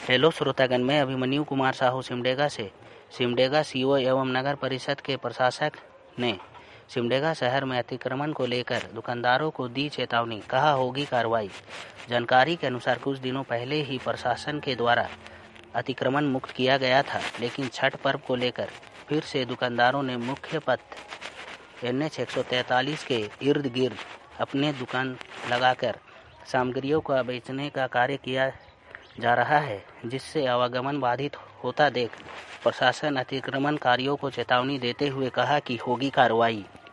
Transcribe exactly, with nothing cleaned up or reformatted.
Hello श्रोतागण, मैं अभिमन्यु कुमार साहू सिमडेगा से। सिमडेगा सीओ एवं नगर परिषद के प्रशासक ने सिमडेगा शहर में अतिक्रमण को लेकर दुकानदारों को दी चेतावनी, कहा होगी कार्रवाई। जानकारी के अनुसार कुछ दिनों पहले ही प्रशासन के द्वारा अतिक्रमण मुक्त किया गया था, लेकिन छठ पर्व को लेकर फिर से दुकानदारों ने मुख्य पथ एन एच एक सौ तैंतालीस के इर्द गिर्द अपने दुकान लगाकर सामग्रियों का बेचने का कार्य किया जा रहा है, जिससे आवागमन बाधित होता देख प्रशासन अतिक्रमणकारियों को चेतावनी देते हुए कहा कि होगी कार्रवाई।